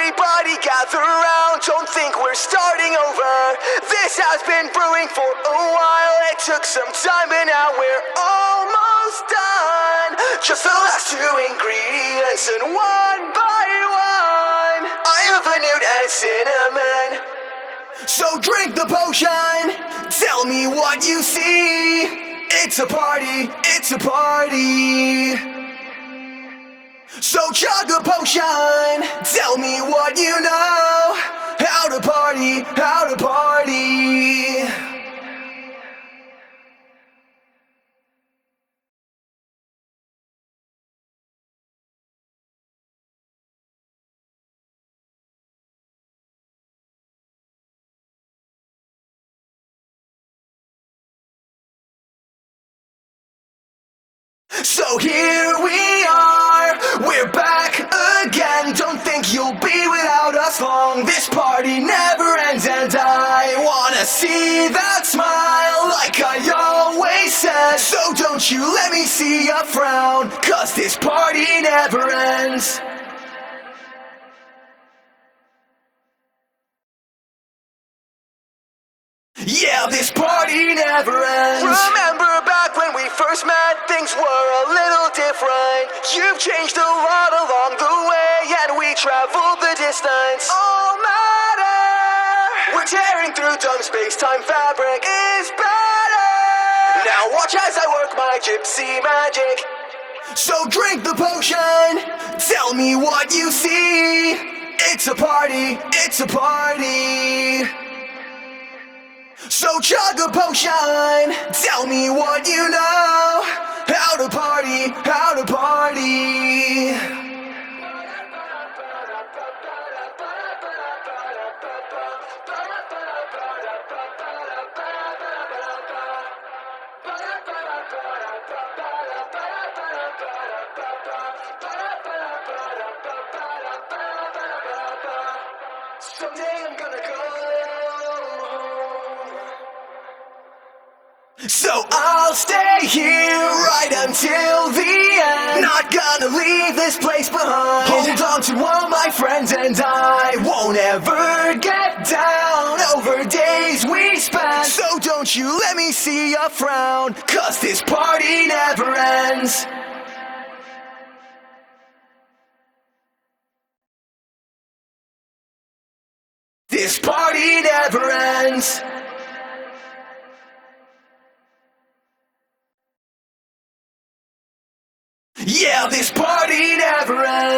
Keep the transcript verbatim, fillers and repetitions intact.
Everybody gather round, don't think we're starting over. This has been brewing for a while, it took some time, but now we're almost done. Just the last two ingredients, and one by one I have a newt and cinnamon. So drink the potion, tell me what you see. It's a party, it's a party. So chug a potion, tell me what you know. How to party, how to party. So here we are, we're back again. Don't think you'll be without us long. This party never ends, and I wanna see that smile like I always said. So don't you let me see a frown, cause this party never ends. Yeah, this party never ends. Remember back when we first met, things were a little different. You've changed a lot along the way, and we traveled the distance. All matter, we're tearing through dumb space-time fabric is better. Now watch as I work my gypsy magic. So drink the potion, tell me what you see. It's a party, it's a party. So chug a potion, tell me what you know. How to party, how to party. Someday I'm gonna go. So I'll stay here right until the end. Not gonna leave this place behind. Hold on to all my friends, and I won't ever get down over days we spent. So don't you let me see a frown, cause this party never ends. This party never ends. Yeah, this party never ends.